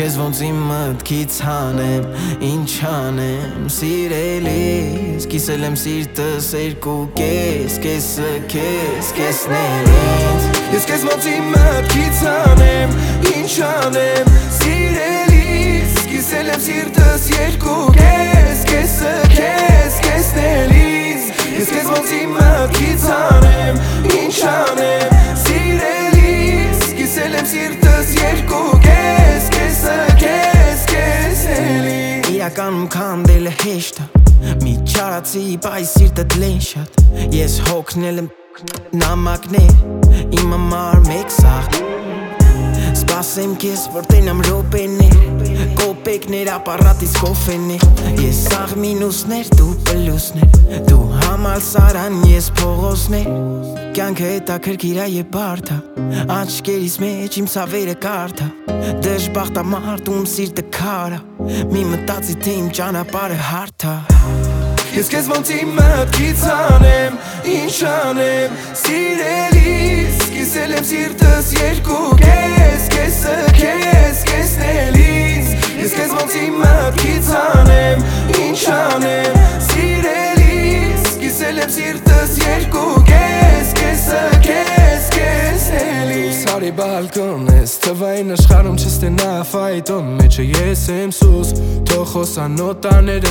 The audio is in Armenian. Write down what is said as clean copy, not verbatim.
Քեզ ոնց իմ մտքից հանեմ, ինչ անեմ, սիրելիս Կիսել եմ սիրտս երկու կես, կեսը քեզ, կեսն էլ ինձ Ես քեզ ոնց իմ մտքից հանեմ, ինչ անեմ, սիրելիս Կիսել եմ սիրտս երկու կես, կեսը քեզ, կեսն էլ ինձ Ես քեզ ոնց իմ մտքից հանեմ, ինչ անեմ, սիրելիս Կիսել եմ սիրտս երկու կես, կեսը քեզ, կեսն էլ Իրականում քանդելը հեշտ է Մի չարացի, բայ սիրտդ լեն շատ Ես հոգնել եմ նամակներ Իմ համար մեկ սաղ Սպասեմ քեզ, որ տենամ ռոպեներ Կոպեկներ, ապարատից կոֆեներ Ես սաղ մինուսներ, դու պլուսներ Դու համալսարան, ես փողոցներ Կյանքը հետաքրքիր է եւ բարդ է Աչքերիս մեջ իմ ցավերը կարդ է Դժբախտամարդ ում սիրտը քար է Մի մտածի թե իմ ճանապարհը հարթ է Ես քեզ ոնց իմ մտքից հանեմ, ինչ անեմ, սիրելիս Կիսել եմ սիրտս երկու կես, կեսը քեզ, կեսն էլ ինձ Ես քեզ ոնց իմ մտքից հանեմ, ինչ անեմ, սիրելիս Կիսել եմ սիրտս երկու կես, կեսը քեզ, կեսն էլ ինձ Սարի բալկոն ես, թվային աշխարհում չստենա ֆայտոն Մեջը ես եմ սուս, թող խոսան նոտաները